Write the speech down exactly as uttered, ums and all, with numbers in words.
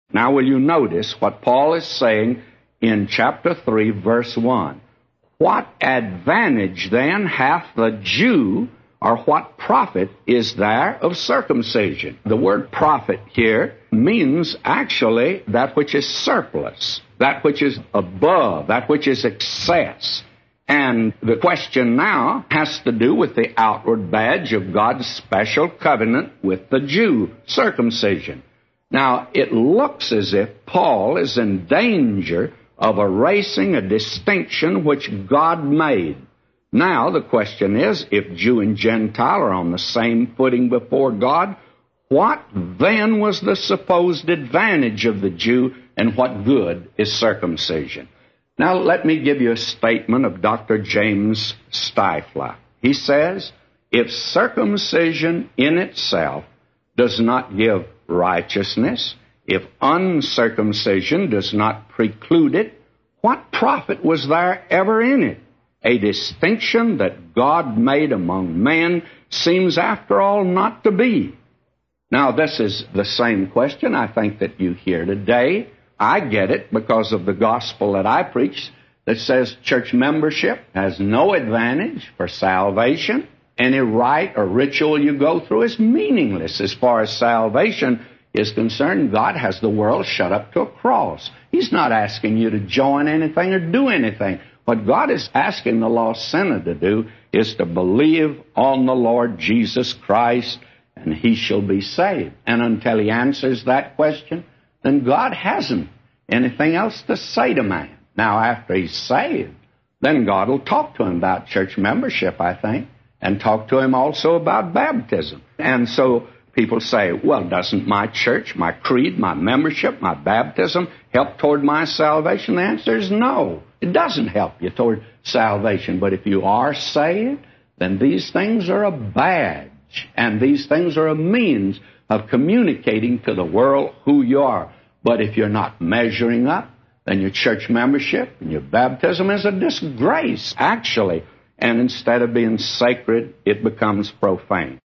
Now will you notice what Paul is saying in chapter three, verse one? What advantage then hath the Jew, or what profit is there of circumcision? The word profit here means actually that which is surplus, that which is above, that which is excess. And the question now has to do with the outward badge of God's special covenant with the Jew, circumcision. Now, it looks as if Paul is in danger of erasing a distinction which God made. Now, the question is, if Jew and Gentile are on the same footing before God, what then was the supposed advantage of the Jew, and what good is circumcision? Now, let me give you a statement of Doctor James Stifler. He says, if circumcision in itself does not give righteousness, if uncircumcision does not preclude it, what profit was there ever in it? A distinction that God made among men seems, after all, not to be. Now, this is the same question I think that you hear today. I get it because of the gospel that I preach that says church membership has no advantage for salvation. Any rite or ritual you go through is meaningless as far as salvation is concerned. God has the world shut up to a cross. He's not asking you to join anything or do anything. What God is asking the lost sinner to do is to believe on the Lord Jesus Christ, and he shall be saved. And until he answers that question, then God hasn't anything else to say to man. Now, after he's saved, then God will talk to him about church membership, I think, and talk to him also about baptism. And so people say, well, doesn't my church, my creed, my membership, my baptism help toward my salvation? The answer is no. It doesn't help you toward salvation. But if you are saved, then these things are a badge, and these things are a means of communicating to the world who you are. But if you're not measuring up, then your church membership and your baptism is a disgrace, actually. And instead of being sacred, it becomes profane.